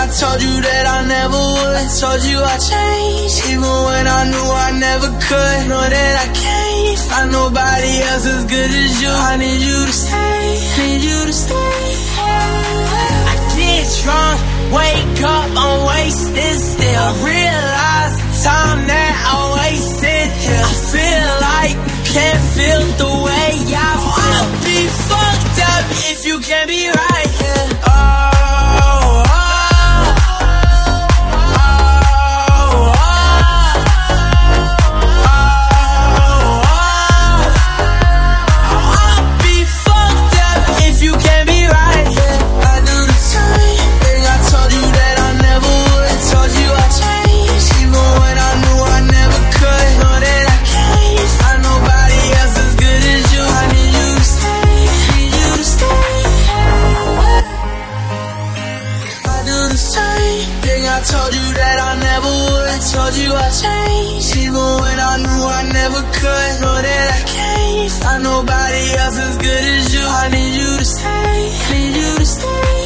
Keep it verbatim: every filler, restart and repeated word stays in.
told you that I never would. I told you I changed, even when I knew I never could. Know that I can't find nobody else as good as you. I need you to stay, need you to stay. I get drunk, wake up, I'm wasted still. I realize the time that I wasted here. I feel like you can't feel the way I feel. I'll be fucked up if you can't be right here. Oh, oh, oh. I told you that I never would. I told you I changed, even when I knew I never could. Know that I can't find nobody else as good as you. I need you to stay, need you to stay.